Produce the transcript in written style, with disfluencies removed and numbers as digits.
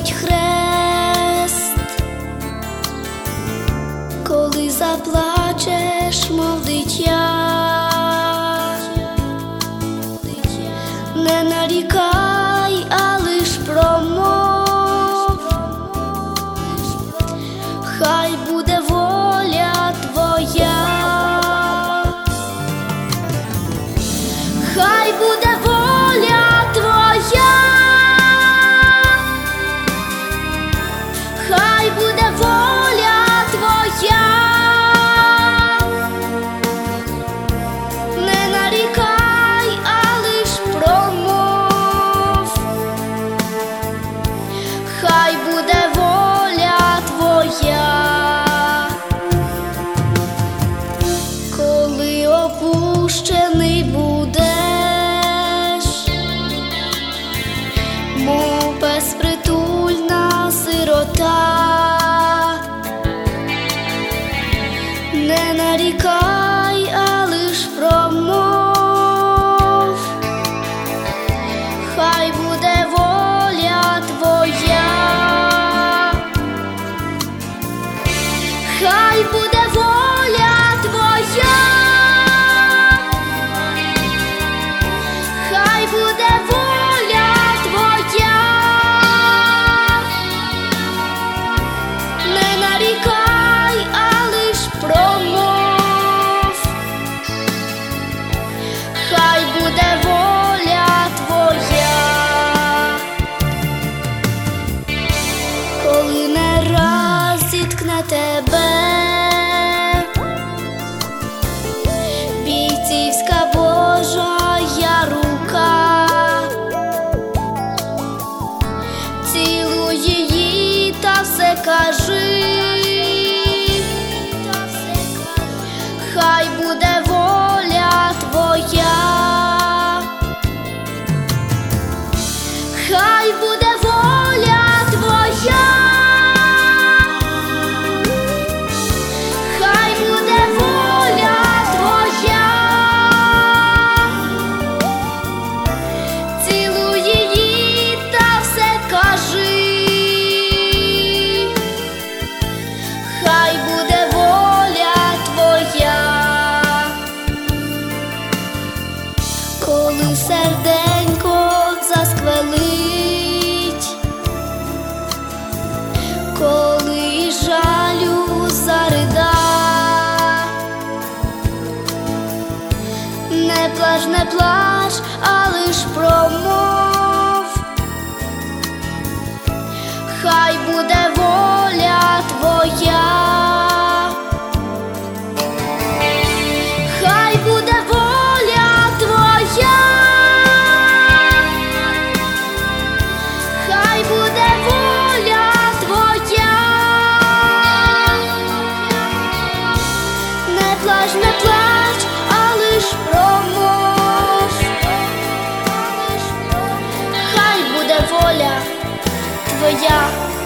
схилить хрест, коли заплачеш, мов дитя, не нарікай, а лиш промов, хай буде воля твоя, хай буде воля твоя, хай буде воля твоя, не нарікай, а лиш промов, хай буде воля твоя. Коли опущений будеш, мов безпритульна сирота, не нарікай, а лиш промов, хай буде воля твоя, хай буде воля твоя, хай буде воля твоя, не нарікай, а лиш промов, хай буде воля твоя. Коли не раз зіткне тебе бійцівська Божая рука, цілуй її та все кажи, хай буде воля твоя, хай буде воля твоя, хай буде воля твоя, цілуй її та все кажи, хай буде воля твоя. Коли серденько засквелить, коли жалю зарида, не плач, не плач, а лиш промов, хай буде воля твоя, хай буде воля твоя, хай буде воля твоя, не плач, не плач, а лиш промов, хай буде воля твоя.